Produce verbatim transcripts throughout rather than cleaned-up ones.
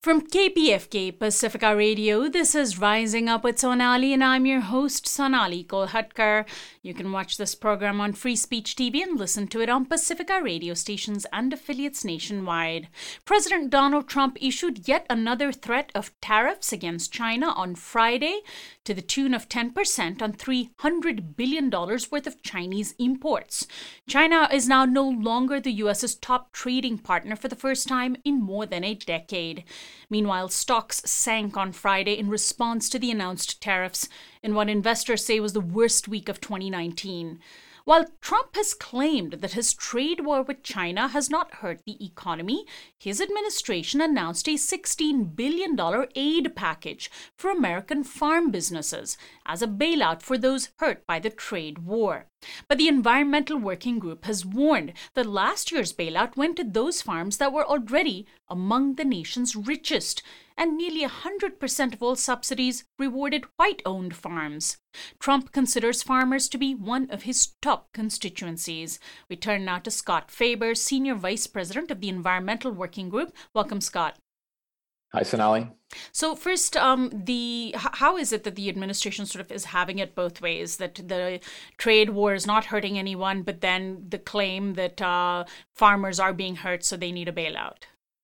From K P F K Pacifica Radio, this is Rising Up with Sonali, and I'm your host, Sonali Kolhatkar. You can watch this program on Free Speech T V and listen to it on Pacifica radio stations and affiliates nationwide. President Donald Trump issued yet another threat of tariffs against China on Friday to the tune of ten percent on three hundred billion dollars worth of Chinese imports. China is now no longer the U S's top trading partner for the first time in more than a decade. Meanwhile, stocks sank on Friday in response to the announced tariffs in what investors say was the worst week of twenty nineteen. While Trump has claimed that his trade war with China has not hurt the economy, his administration announced a sixteen billion dollars aid package for American farm businesses as a bailout for those hurt by the trade war. But the Environmental Working Group has warned that last year's bailout went to those farms that were already among the nation's richest, and nearly one hundred percent of all subsidies rewarded white-owned farms. Trump considers farmers to be one of his top constituencies. We turn now to Scott Faber, Senior Vice President of the Environmental Working Group. Welcome, Scott. Hi, Sonali. So first, um, the how is it that the administration sort of is having it both ways, that the trade war is not hurting anyone, but then the claim that uh, farmers are being hurt, so they need a bailout?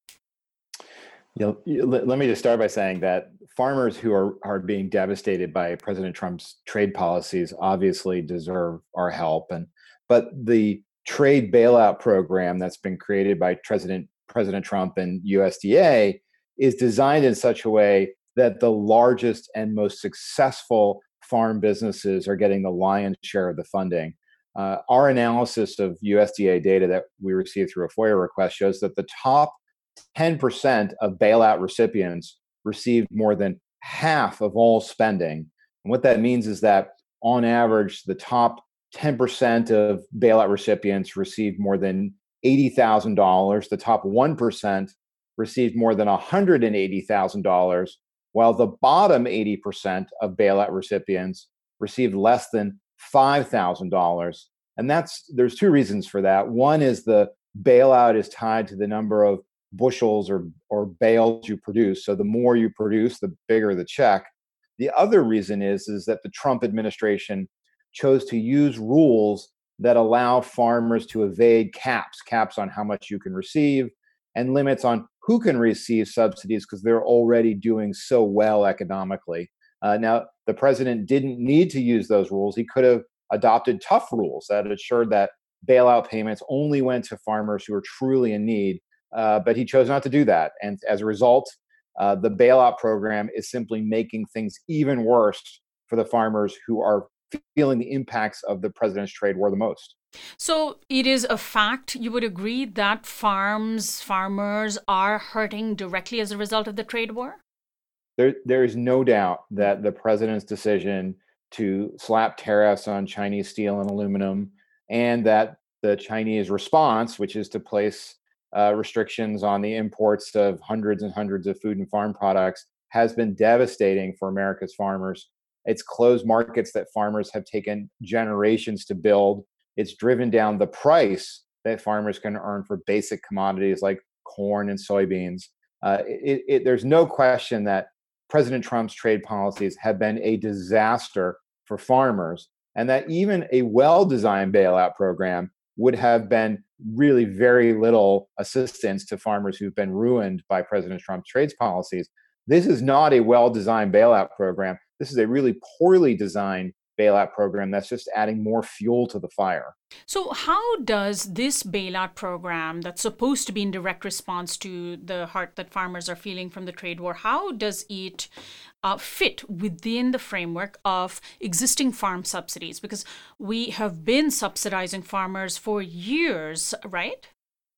You know, let me just start by saying that farmers who are, are being devastated by President Trump's trade policies obviously deserve our help. And but the trade bailout program that's been created by President President Trump and U S D A is designed in such a way that the largest and most successful farm businesses are getting the lion's share of the funding. Uh, our analysis of U S D A data that we received through a FOIA request shows that the top ten percent of bailout recipients received more than half of all spending. And what that means is that on average, the top ten percent of bailout recipients received more than eighty thousand dollars. The top one percent received more than one hundred eighty thousand dollars, while the bottom eighty percent of bailout recipients received less than five thousand dollars. And that's there's two reasons for that. One is the bailout is tied to the number of bushels or or bales you produce. So the more you produce, the bigger the check. The other reason is is that the Trump administration chose to use rules that allow farmers to evade caps, caps on how much you can receive, and limits on who can receive subsidies because they're already doing so well economically. Uh, now, the president didn't need to use those rules. He could have adopted tough rules that assured that bailout payments only went to farmers who are truly in need. Uh, but he chose not to do that. And as a result, uh, the bailout program is simply making things even worse for the farmers who are feeling the impacts of the president's trade war the most. So it is a fact, you would agree, that farms, farmers are hurting directly as a result of the trade war? There, there is no doubt that the president's decision to slap tariffs on Chinese steel and aluminum, and that the Chinese response, which is to place Uh, restrictions on the imports of hundreds and hundreds of food and farm products, has been devastating for America's farmers. It's closed markets that farmers have taken generations to build. It's driven down the price that farmers can earn for basic commodities like corn and soybeans. Uh, it, it, there's no question that President Trump's trade policies have been a disaster for farmers, and that even a well-designed bailout program would have been really very little assistance to farmers who've been ruined by President Trump's trade policies. This is not a well-designed bailout program. This is a really poorly designed bailout program that's just adding more fuel to the fire. So how does this bailout program that's supposed to be in direct response to the hurt that farmers are feeling from the trade war, how does it uh, fit within the framework of existing farm subsidies? Because we have been subsidizing farmers for years, right?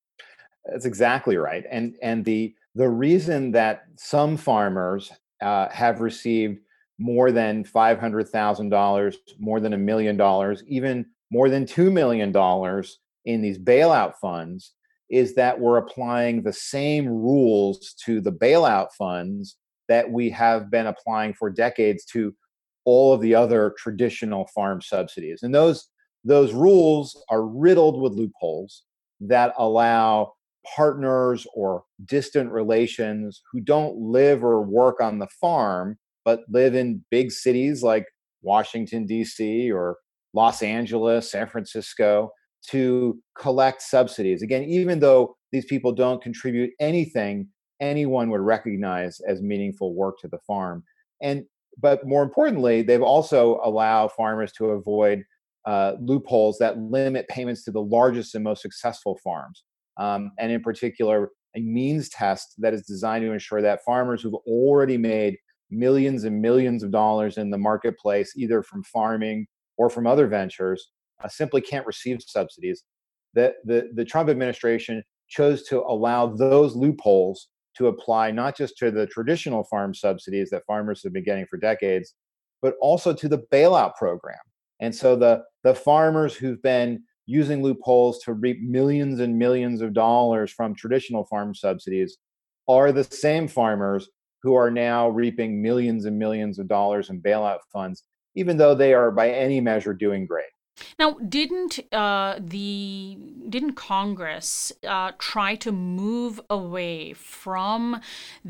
That's exactly right. And and the the reason that some farmers uh, have received more than five hundred thousand dollars, more than a million dollars, even more than two million dollars in these bailout funds is that we're applying the same rules to the bailout funds that we have been applying for decades to all of the other traditional farm subsidies. And those, those rules are riddled with loopholes that allow partners or distant relations who don't live or work on the farm, but live in big cities like Washington, D C, or Los Angeles, San Francisco, to collect subsidies. Again, even though these people don't contribute anything anyone would recognize as meaningful work to the farm. And but more importantly, they've also allowed farmers to avoid uh, loopholes that limit payments to the largest and most successful farms. Um, and in particular, a means test that is designed to ensure that farmers who've already made millions and millions of dollars in the marketplace, either from farming or from other ventures, uh, simply can't receive subsidies. The, the, the Trump administration chose to allow those loopholes to apply not just to the traditional farm subsidies that farmers have been getting for decades, but also to the bailout program. And so the, the farmers who've been using loopholes to reap millions and millions of dollars from traditional farm subsidies are the same farmers who are now reaping millions and millions of dollars in bailout funds, even though they are by any measure doing great. Now, didn't uh, the didn't Congress uh, try to move away from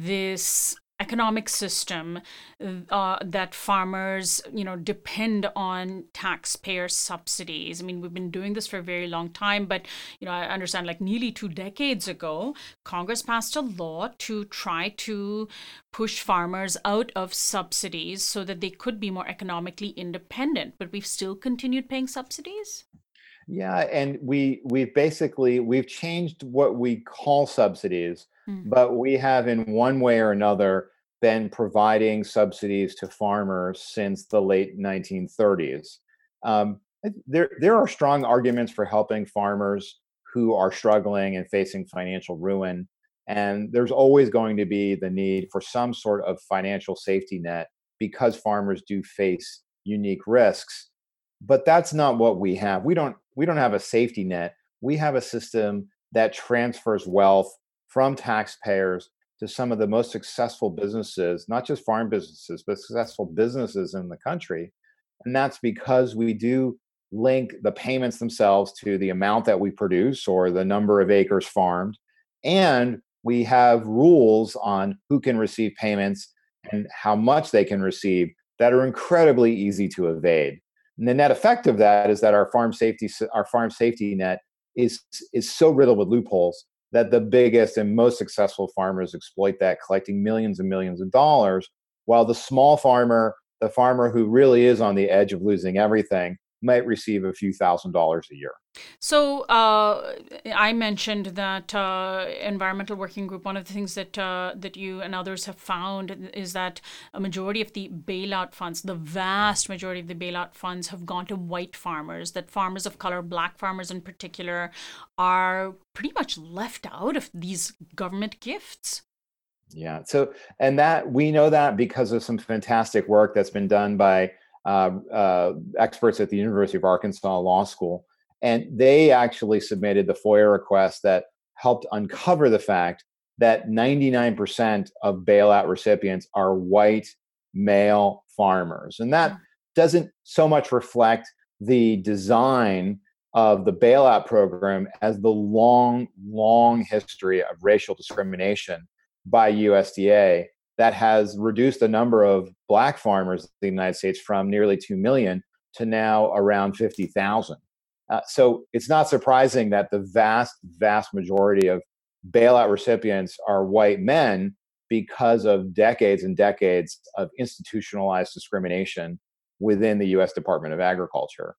this economic system uh, that farmers, you know, depend on taxpayer subsidies? I mean, we've been doing this for a very long time, but, you know, I understand like nearly two decades ago, Congress passed a law to try to push farmers out of subsidies so that they could be more economically independent, but we've still continued paying subsidies? Yeah, and we we've basically we've changed what we call subsidies, Mm. but we have in one way or another been providing subsidies to farmers since the late nineteen thirties. Um, there there are strong arguments for helping farmers who are struggling and facing financial ruin, and there's always going to be the need for some sort of financial safety net because farmers do face unique risks. But that's not what we have. We don't we don't have a safety net. We have a system that transfers wealth from taxpayers to some of the most successful businesses, not just farm businesses, but successful businesses in the country. And that's because we do link the payments themselves to the amount that we produce or the number of acres farmed. And we have rules on who can receive payments and how much they can receive that are incredibly easy to evade. And the net effect of that is that our farm safety our farm safety net is is so riddled with loopholes that the biggest and most successful farmers exploit that, collecting millions and millions of dollars, while the small farmer, the farmer who really is on the edge of losing everything, might receive a few thousand dollars a year. So uh, I mentioned that uh, environmental working group. One of the things that uh, that you and others have found is that a majority of the bailout funds, the vast majority of the bailout funds, have gone to white farmers. That farmers of color, black farmers in particular, are pretty much left out of these government gifts. Yeah. So, and that we know that because of some fantastic work that's been done by uh, uh, experts at the University of Arkansas Law School. And they actually submitted the FOIA request that helped uncover the fact that ninety-nine percent of bailout recipients are white male farmers. And that doesn't so much reflect the design of the bailout program as the long, long history of racial discrimination by U S D A that has reduced the number of black farmers in the United States from nearly two million to now around fifty thousand. Uh, so it's not surprising that the vast, vast majority of bailout recipients are white men because of decades and decades of institutionalized discrimination within the U S Department of Agriculture.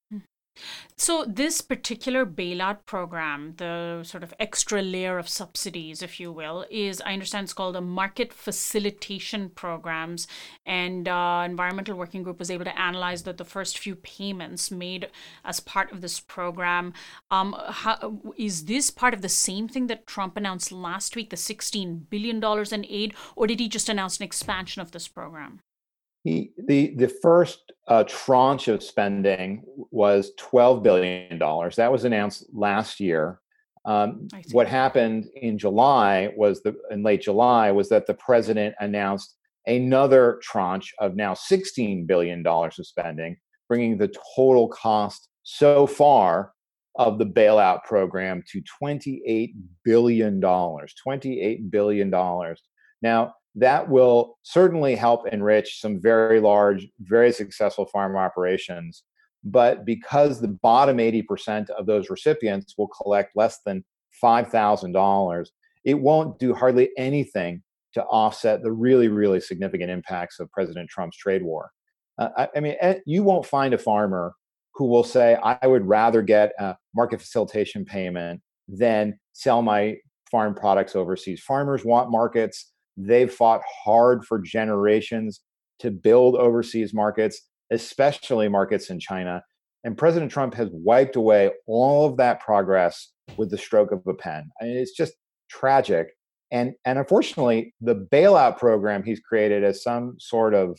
So this particular bailout program, the sort of extra layer of subsidies, if you will, is, I understand it's called the Market Facilitation Programs. And uh, Environmental Working Group was able to analyze that the first few payments made as part of this program. Um, how, is this part of the same thing that Trump announced last week, the sixteen billion dollars in aid, or did he just announce an expansion of this program? He, the the first uh, tranche of spending was twelve billion dollars. That was announced last year. Um, what happened in July was the in late July was that the president announced another tranche of now sixteen billion dollars of spending, bringing the total cost so far of the bailout program to twenty-eight billion dollars. twenty-eight billion dollars. Now, that will certainly help enrich some very large, very successful farm operations. But because the bottom eighty percent of those recipients will collect less than five thousand dollars, it won't do hardly anything to offset the really, really significant impacts of President Trump's trade war. Uh, I, I mean, you won't find a farmer who will say, I would rather get a market facilitation payment than sell my farm products overseas. Farmers want markets. They've fought hard for generations to build overseas markets, especially markets in China. And President Trump has wiped away all of that progress with the stroke of a pen. I mean, it's just tragic. And, and unfortunately, the bailout program he's created as some sort of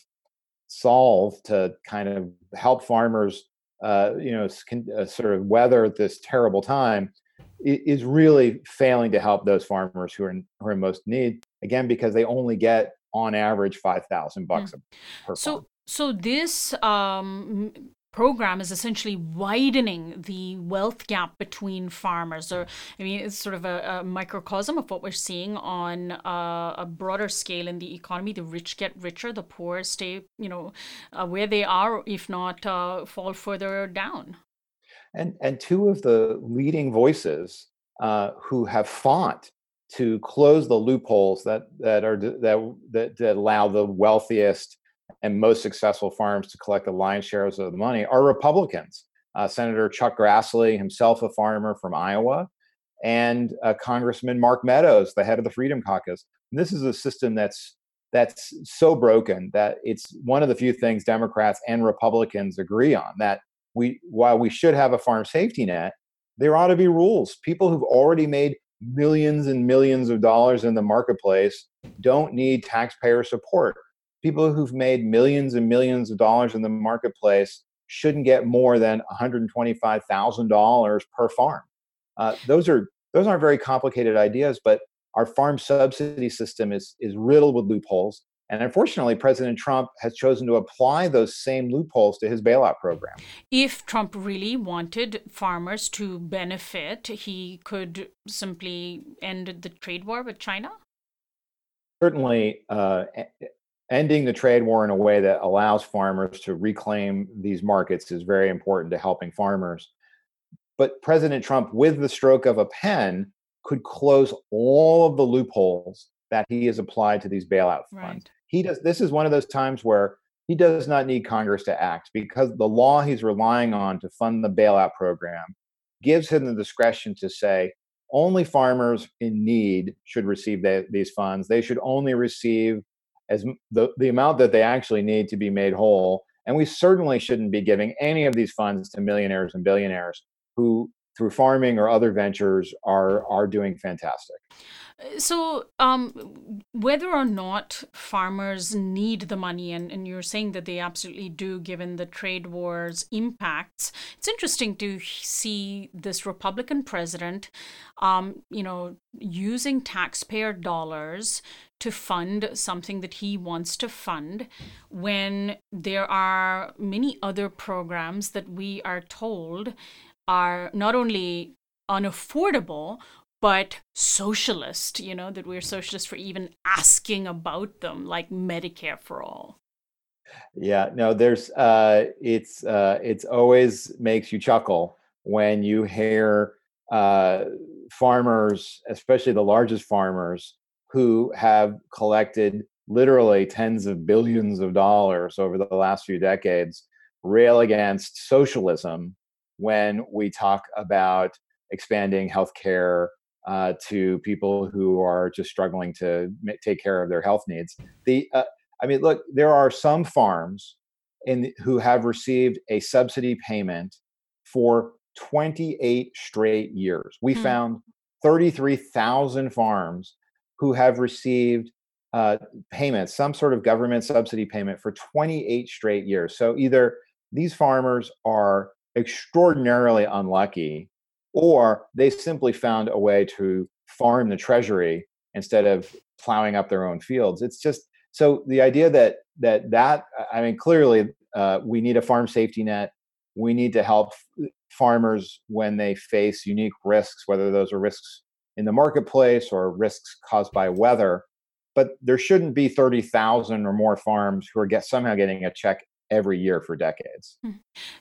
solve to kind of help farmers, uh, you know, uh, sort of weather this terrible time is really failing to help those farmers who are in, who are in most need. Again, because they only get on average five thousand bucks mm. per so, farm. So this um, program is essentially widening the wealth gap between farmers. Or, I mean, it's sort of a, a microcosm of what we're seeing on uh, a broader scale in the economy. The rich get richer, the poor stay, you know, uh, where they are, if not uh, fall further down. And and two of the leading voices uh, who have fought to close the loopholes that that are that that, that allow the wealthiest and most successful farms to collect the lion's shares of the money are Republicans. Uh, Senator Chuck Grassley, himself a farmer from Iowa, and uh, Congressman Mark Meadows, the head of the Freedom Caucus. And this is a system that's that's so broken that it's one of the few things Democrats and Republicans agree on, that we while we should have a farm safety net, there ought to be rules. People who've already made millions and millions of dollars in the marketplace don't need taxpayer support. People who've made millions and millions of dollars in the marketplace shouldn't get more than one hundred twenty-five thousand dollars per farm. Uh, those are those aren't very complicated ideas, but our farm subsidy system is is riddled with loopholes. And unfortunately, President Trump has chosen to apply those same loopholes to his bailout program. If Trump really wanted farmers to benefit, he could simply end the trade war with China? Certainly, uh, ending the trade war in a way that allows farmers to reclaim these markets is very important to helping farmers. But President Trump, with the stroke of a pen, could close all of the loopholes that he has applied to these bailout funds. Right. He does. This is one of those times where he does not need Congress to act, because the law he's relying on to fund the bailout program gives him the discretion to say only farmers in need should receive the, these funds. They should only receive as the, the amount that they actually need to be made whole. And we certainly shouldn't be giving any of these funds to millionaires and billionaires who, through farming or other ventures, are are doing fantastic. So um, whether or not farmers need the money, and, and you're saying that they absolutely do, given the trade war's impacts, it's interesting to see this Republican president, um, you know, using taxpayer dollars to fund something that he wants to fund, when there are many other programs that we are told are not only unaffordable, but socialist, you know, that we're socialist for even asking about them, like Medicare for all. Yeah, no, there's, uh, it's, uh, it's always makes you chuckle when you hear uh, farmers, especially the largest farmers, who have collected literally tens of billions of dollars over the last few decades, rail against socialism when we talk about expanding healthcare uh, to people who are just struggling to m- take care of their health needs. The, uh, I mean, look, there are some farms in who have received a subsidy payment for twenty-eight straight years. We hmm. found thirty-three thousand farms who have received uh, payments, some sort of government subsidy payment for twenty-eight straight years. So either these farmers are extraordinarily unlucky, or they simply found a way to farm the treasury instead of plowing up their own fields. It's just, so the idea that that that I mean, clearly uh, we need a farm safety net. We need to help farmers when they face unique risks, whether those are risks in the marketplace or risks caused by weather. But there shouldn't be thirty thousand or more farms who are get, somehow getting a check every year for decades. Hmm.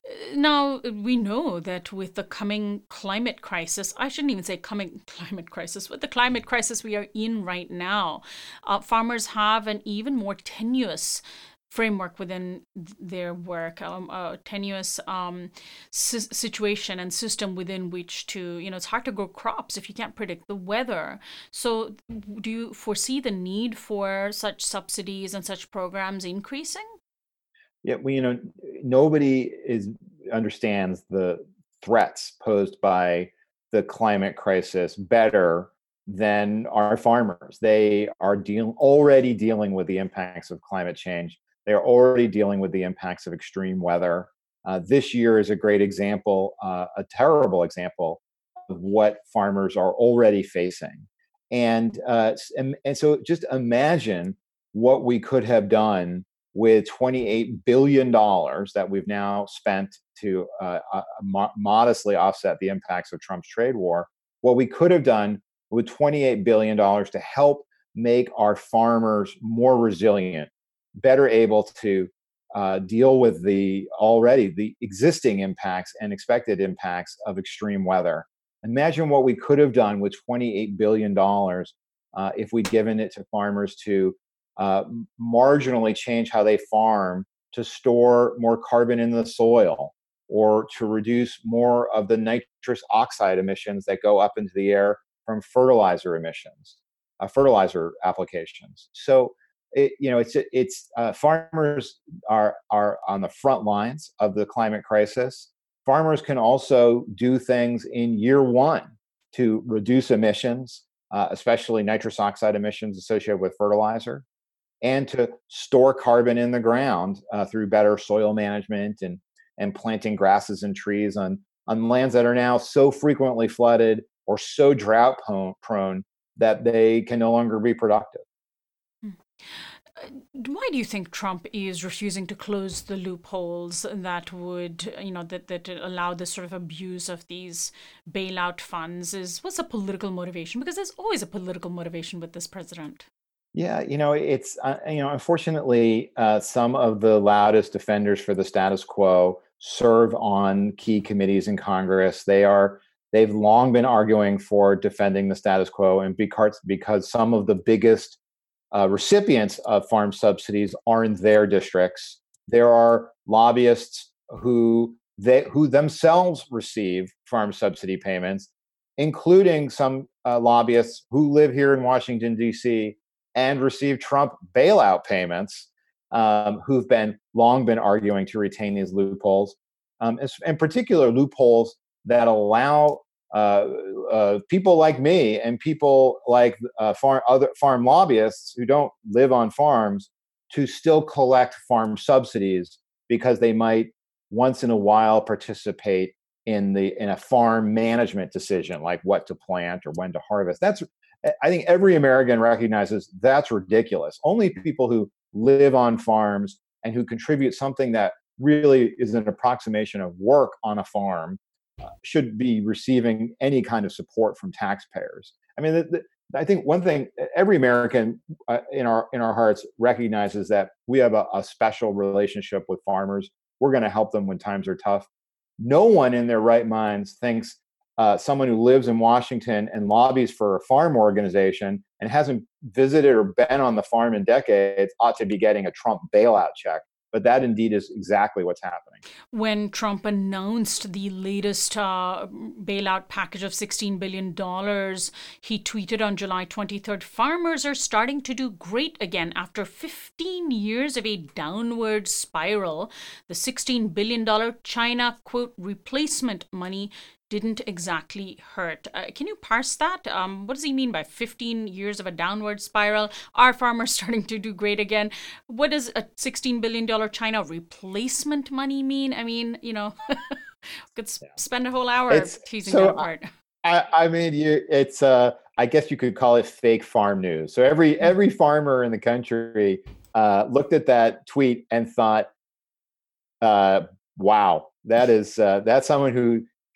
Now, we know that with the coming climate crisis, I shouldn't even say coming climate crisis, with the climate crisis we are in right now, uh, farmers have an even more tenuous framework within their work, um, a tenuous um, si- situation and system within which to, you know, it's hard to grow crops if you can't predict the weather. So, do you foresee the need for such subsidies and such programs increasing? Yeah, well, you know, nobody is understands the threats posed by the climate crisis better than our farmers. They are deal, already dealing with the impacts of climate change. They are already dealing with the impacts of extreme weather. Uh, this year is a great example, uh, a terrible example of what farmers are already facing. And, uh, and and so just imagine what we could have done with twenty-eight billion dollars that we've now spent to uh, uh, mo- modestly offset the impacts of Trump's trade war. What we could have done with twenty-eight billion dollars to help make our farmers more resilient, better able to uh, deal with the already the existing impacts and expected impacts of extreme weather. Imagine what we could have done with twenty-eight billion dollars uh, if we'd given it to farmers to uh, marginally change how they farm to store more carbon in the soil or to reduce more of the nitrous oxide emissions that go up into the air from fertilizer emissions, uh, fertilizer applications. So, it, you know, it's it's uh, farmers are are on the front lines of the climate crisis. Farmers can also do things in year one to reduce emissions, uh, especially nitrous oxide emissions associated with fertilizer, and to store carbon in the ground uh, through better soil management and and planting grasses and trees on on lands that are now so frequently flooded or so drought prone that they can no longer be productive. Hmm. Uh, Why do you think Trump is refusing to close the loopholes that would, you know, that, that allow this sort of abuse of these bailout funds? Is what's the political motivation? Because there's always a political motivation with this president. Yeah, you know, it's uh, you know, unfortunately, uh, some of the loudest defenders for the status quo serve on key committees in Congress. They are they've long been arguing for defending the status quo, and because because some of the biggest uh, recipients of farm subsidies are in their districts. There are lobbyists who they who themselves receive farm subsidy payments, including some uh, lobbyists who live here in Washington D C and receive Trump bailout payments, um, who've been long been arguing to retain these loopholes, um, in particular loopholes that allow uh, uh, people like me and people like uh, farm other farm lobbyists who don't live on farms to still collect farm subsidies because they might once in a while participate in the in a farm management decision like what to plant or when to harvest. That's I think every American recognizes that's ridiculous. Only people who live on farms and who contribute something that really is an approximation of work on a farm uh, should be receiving any kind of support from taxpayers. I mean, the, the, I think one thing every American uh, in our in our hearts recognizes that we have a, a special relationship with farmers. We're going to help them when times are tough. No one in their right minds thinks uh, someone who lives in Washington and lobbies for a farm organization and hasn't visited or been on the farm in decades ought to be getting a Trump bailout check. But that indeed is exactly what's happening. When Trump announced the latest uh, bailout package of sixteen billion dollars, he tweeted on July twenty-third, farmers are starting to do great again after fifteen years of a downward spiral. The sixteen billion dollars China, quote, replacement money didn't exactly hurt. Uh, can you parse that? Um, what does he mean by fifteen years of a downward spiral? Are farmers starting to do great again? What does a sixteen billion dollars China replacement money mean? I mean, you know, could s- Yeah. spend a whole hour It's teasing so that apart. I, I mean, you, it's uh, I guess you could call it fake farm news. So every every farmer in the country uh, looked at that tweet and thought, uh, "Wow, that is uh, that's someone who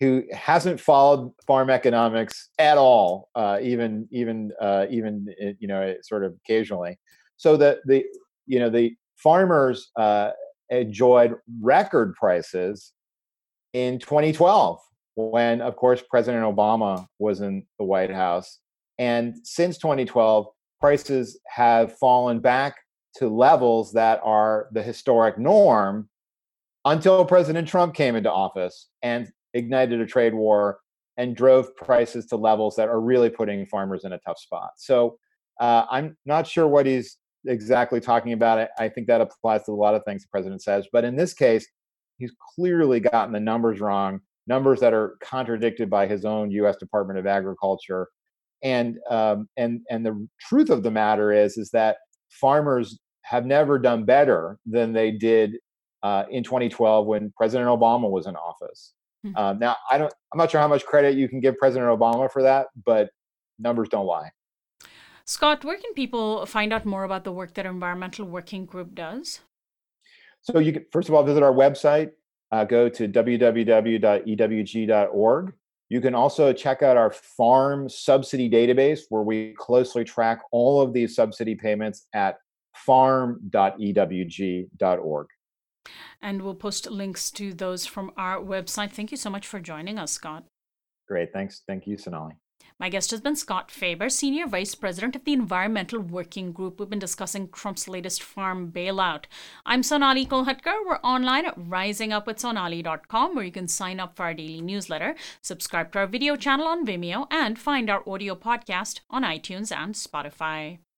who hasn't followed farm economics at all, uh, even even uh, even you know sort of occasionally. So the the you know the farmers uh, enjoyed record prices in twenty twelve, when, of course, President Obama was in the White House. And since twenty twelve, prices have fallen back to levels that are the historic norm until President Trump came into office and ignited a trade war and drove prices to levels that are really putting farmers in a tough spot. So uh, I'm not sure what he's exactly talking about. I, I think that applies to a lot of things the president says. But in this case, he's clearly gotten the numbers wrong, numbers that are contradicted by his own U S Department of Agriculture. And um, and and the truth of the matter is is that farmers have never done better than they did uh, in twenty twelve when President Obama was in office. Mm-hmm. Um, now, I don't. I'm not sure how much credit you can give President Obama for that, but numbers don't lie. Scott, where can people find out more about the work that Environmental Working Group does? So you can, first of all, visit our website. Uh, go to w w w dot e w g dot org. You can also check out our farm subsidy database, where we closely track all of these subsidy payments at farm dot e w g dot org. And we'll post links to those from our website. Thank you so much for joining us, Scott. Great. Thanks. Thank you, Sonali. My guest has been Scott Faber, Senior Vice President of the Environmental Working Group. We've been discussing Trump's latest farm bailout. I'm Sonali Kolhatkar. We're online at rising up with sonali dot com, where you can sign up for our daily newsletter, subscribe to our video channel on Vimeo, and find our audio podcast on iTunes and Spotify.